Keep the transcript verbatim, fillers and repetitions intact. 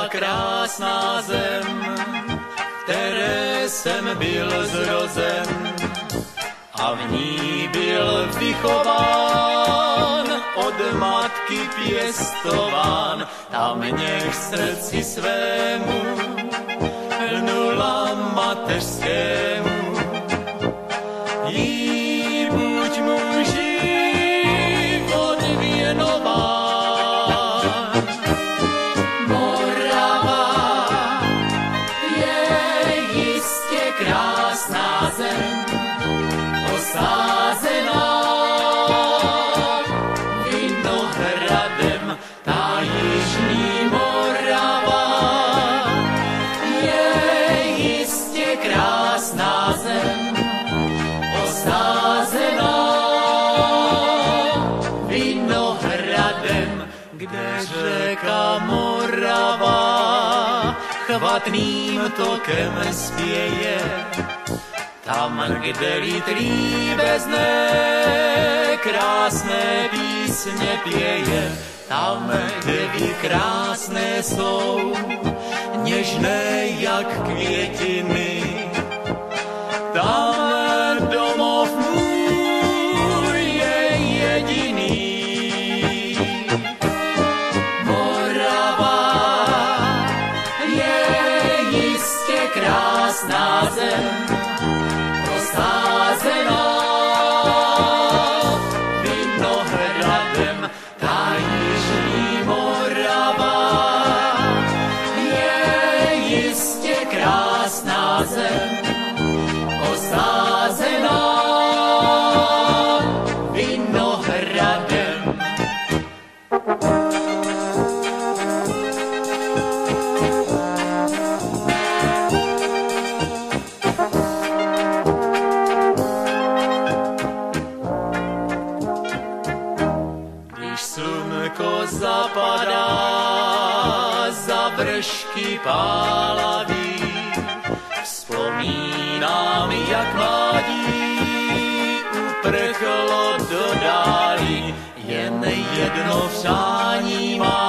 byla krásná zem, které jsem byl zrozen a v ní byl vychován, od matky pěstován. Ta mě v srdci svému lnula mateřskému. Jí buď můj život věnován. Morava je jistě krásná zem, osázená vinohradem. Ta jižní Morava je jistě krásná zem, osázená vinohradem, kde řeka Morava chvatným tokem spěje. Tam, kde lid líbezné krásné písně pěje, tam, kde ví krásné jsou, něžné jak květiny, tam domov můj je jediný. Morava je jistě krásná zem, osázená vinohradem. Ta jižní Morava je jistě krásná zem, osázená vinohradem. Slunko zapadá za vršky pálavý, vzpomínám, jak mládí uprchlo do dálí. Jen jedno přání má,